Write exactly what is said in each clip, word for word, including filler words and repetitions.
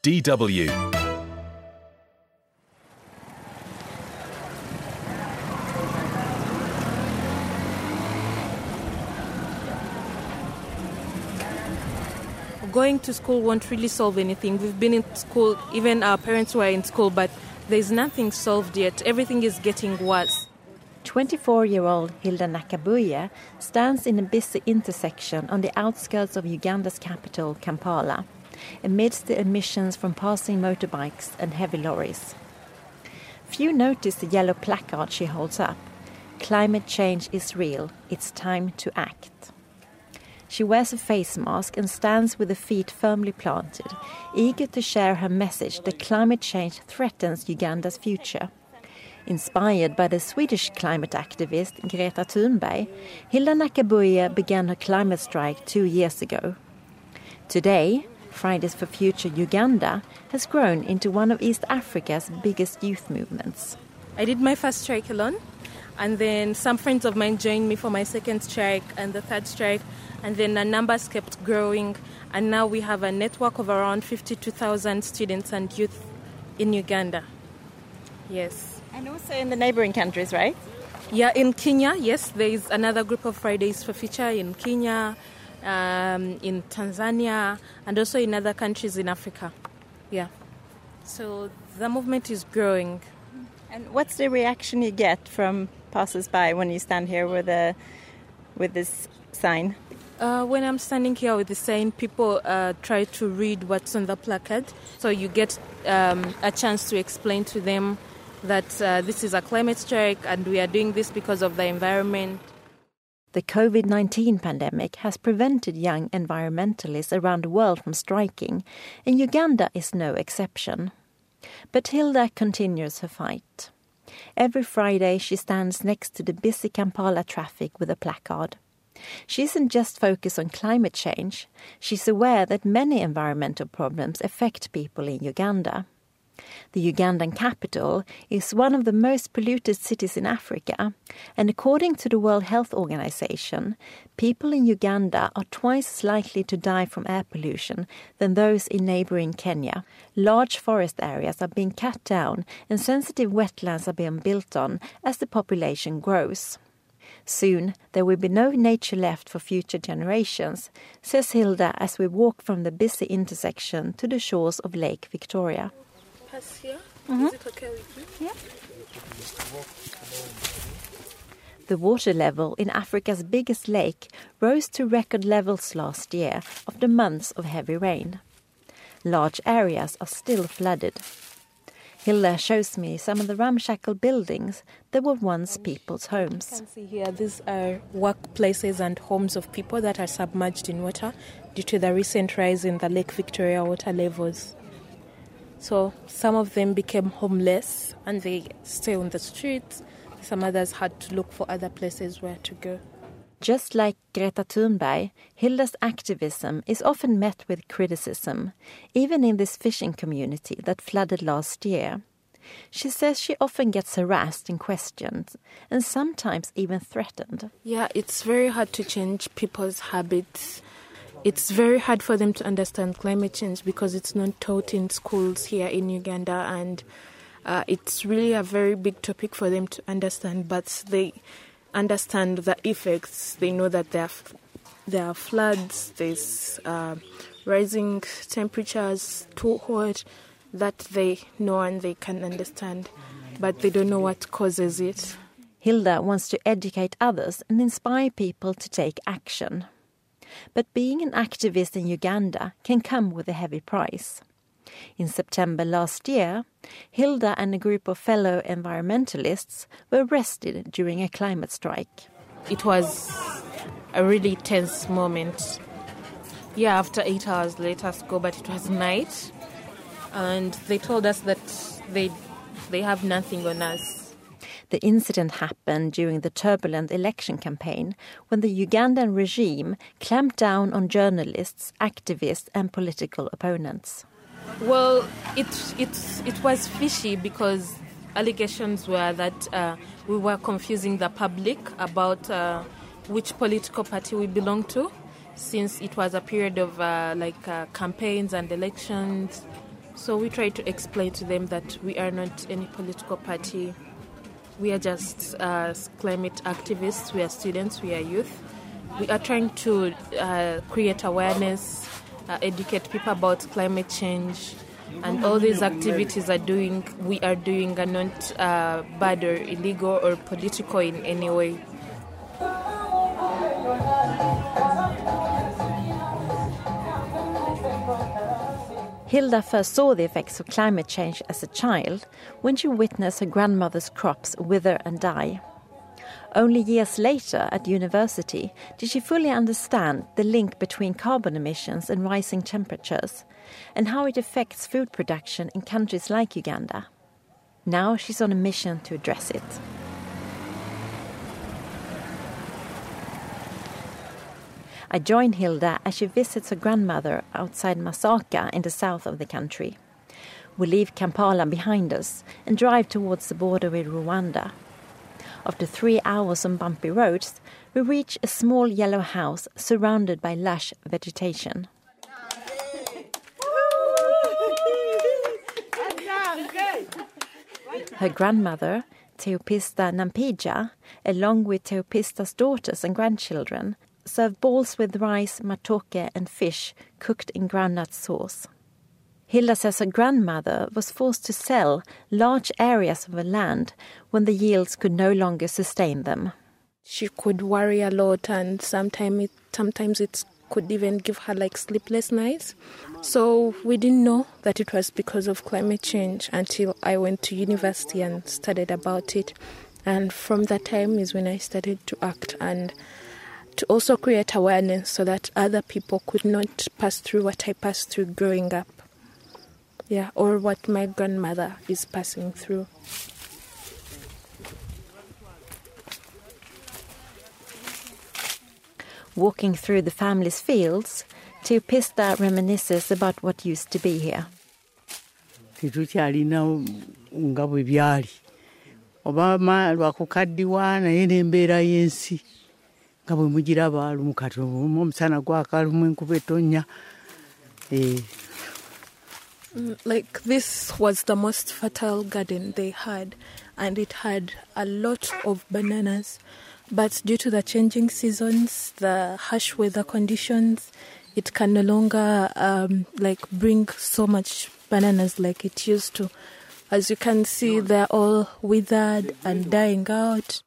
D W. Going to school won't really solve anything. We've been in school, even our parents were in school, but there's nothing solved yet. Everything is getting worse. twenty-four-year-old Hilda Nakabuye stands in a busy intersection on the outskirts of Uganda's capital, Kampala, amidst the emissions from passing motorbikes and heavy lorries. Few notice the yellow placard she holds up. Climate change is real. It's time to act. She wears a face mask and stands with her feet firmly planted, eager to share her message that climate change threatens Uganda's future. Inspired by the Swedish climate activist Greta Thunberg, Hilda Nakabuye began her climate strike two years ago. Today, Fridays for Future Uganda has grown into one of East Africa's biggest youth movements. I did my first strike alone, and then some friends of mine joined me for my second strike and the third strike, and then the numbers kept growing, and now we have a network of around fifty-two thousand students and youth in Uganda. Yes. And also in the neighboring countries, right? Yeah, in Kenya, yes, there is another group of Fridays for Future in Kenya, um, in Tanzania, and also in other countries in Africa. Yeah. So the movement is growing. And what's the reaction you get from passers-by when you stand here with a with this sign? Uh, when I'm standing here with the sign, people uh, try to read what's on the placard. So you get um, a chance to explain to them that uh, this is a climate strike and we are doing this because of the environment. The covid nineteen pandemic has prevented young environmentalists around the world from striking, and Uganda is no exception. But Hilda continues her fight. Every Friday she stands next to the busy Kampala traffic with a placard. She isn't just focused on climate change. She's aware that many environmental problems affect people in Uganda. The Ugandan capital is one of the most polluted cities in Africa, and according to the World Health Organization, people in Uganda are twice as likely to die from air pollution than those in neighboring Kenya. Large forest areas are being cut down and sensitive wetlands are being built on as the population grows. Soon there will be no nature left for future generations, says Hilda as we walk from the busy intersection to the shores of Lake Victoria. Pass here? Mm-hmm. Is it okay with you? Yeah. The water level in Africa's biggest lake rose to record levels last year after months of heavy rain. Large areas are still flooded. Hilda shows me some of the ramshackle buildings that were once people's homes. You can see here, these are workplaces and homes of people that are submerged in water due to the recent rise in the Lake Victoria water levels. So some of them became homeless and they stay on the streets. Some others had to look for other places where to go. Just like Greta Thunberg, Hilda's activism is often met with criticism, even in this fishing community that flooded last year. She says she often gets harassed and questioned, and sometimes even threatened. Yeah, it's very hard to change people's habits. It's very hard for them to understand climate change because it's not taught in schools here in Uganda, and uh, it's really a very big topic for them to understand, but they understand the effects. They know that there are, there are floods, there's uh, rising temperatures, too hot, that they know and they can understand, but they don't know what causes it. Hilda wants to educate others and inspire people to take action. But being an activist in Uganda can come with a heavy price. In September last year, Hilda and a group of fellow environmentalists were arrested during a climate strike. It was a really tense moment. Yeah, after eight hours, let us go, but it was night. And they told us that they they have nothing on us. The incident happened during the turbulent election campaign when the Ugandan regime clamped down on journalists, activists and political opponents. Well, it, it, it was fishy because allegations were that uh, we were confusing the public about uh, which political party we belong to, since it was a period of uh, like uh, campaigns and elections. So we try to explain to them that we are not any political party. We are just uh, climate activists. We are students. We are youth. We are trying to uh, create awareness, uh, educate people about climate change, and all these activities are doing. We are doing are not uh, bad or illegal or political in any way. Hilda first saw the effects of climate change as a child when she witnessed her grandmother's crops wither and die. Only years later at university did she fully understand the link between carbon emissions and rising temperatures and how it affects food production in countries like Uganda. Now she's on a mission to address it. I join Hilda as she visits her grandmother outside Masaka in the south of the country. We leave Kampala behind us and drive towards the border with Rwanda. After three hours on bumpy roads, we reach a small yellow house surrounded by lush vegetation. Her grandmother, Theopista Nampija, along with Theopista's daughters and grandchildren, serve balls with rice, matoke and fish cooked in groundnut sauce. Hilda says her grandmother was forced to sell large areas of her land when the yields could no longer sustain them. She could worry a lot, and sometimes it, sometimes it could even give her like sleepless nights. So we didn't know that it was because of climate change until I went to university and studied about it. And from that time is when I started to act and to also create awareness so that other people could not pass through what I passed through growing up. Yeah, or what my grandmother is passing through. Walking through the family's fields, Theopista reminisces about what used to be here. Titukyalina nga bwe byali. Oba lwakukaddiwa naye n'embeera y'ensi. Like this was the most fertile garden they had, and it had a lot of bananas. But due to the changing seasons, the harsh weather conditions, it can no longer um, like bring so much bananas like it used to. As you can see, they're all withered and dying out.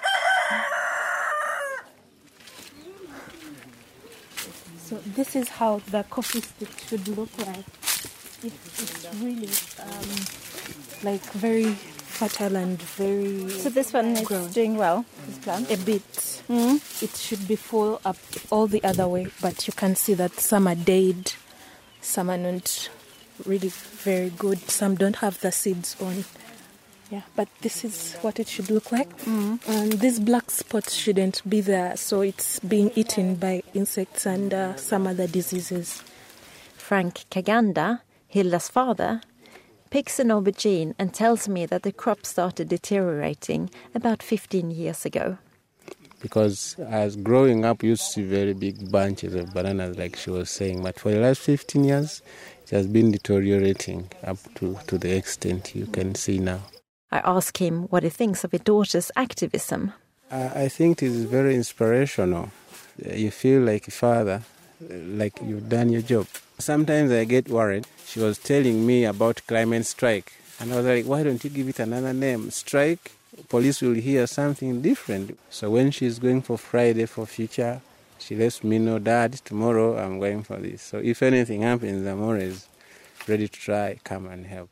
So this is how the coffee stick should look like. It, it's really um, like very fertile and very. So this one is grown. Doing well, this plant? A bit. Mm. It should be full up all the other way, but you can see that some are dead, some are not really very good, some don't have the seeds on. Yeah, but this is what it should look like. Mm. And these black spots shouldn't be there, so it's being eaten by insects and uh, some other diseases. Frank Kaganda, Hilda's father, picks an aubergine and tells me that the crop started deteriorating about fifteen years ago. Because as growing up, you used to see very big bunches of bananas, like she was saying. But for the last fifteen years, it has been deteriorating up to, to the extent you can see now. I ask him what he thinks of his daughter's activism. Uh, I think it is very inspirational. You feel like a father, like you've done your job. Sometimes I get worried. She was telling me about climate strike. And I was like, why don't you give it another name? Strike, police will hear something different. So when she's going for Friday for future, she lets me know, Dad, tomorrow I'm going for this. So if anything happens, I'm always ready to try, come and help.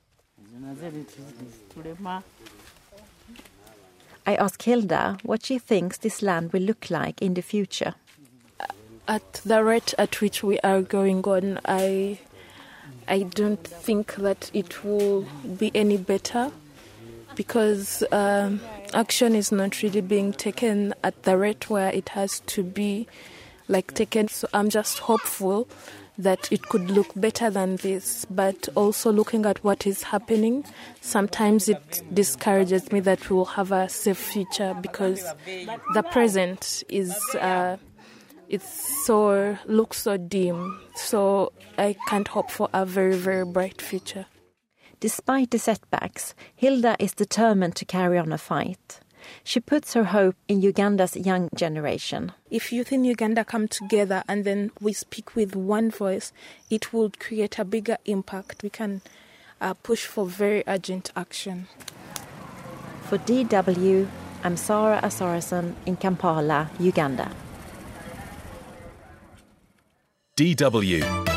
I ask Hilda what she thinks this land will look like in the future. At the rate at which we are going on, I, I don't think that it will be any better because um, action is not really being taken at the rate where it has to be like taken. So I'm just hopeful that it could look better than this, but also looking at what is happening, sometimes it discourages me that we will have a safe future because the present is uh, it's so looks so dim. So I can't hope for a very, very bright future. Despite the setbacks, Hilda is determined to carry on a fight. She puts her hope in Uganda's young generation. If youth in Uganda come together and then we speak with one voice, it will create a bigger impact. We can uh, push for very urgent action. For D W, I'm Sara Asarason in Kampala, Uganda. D W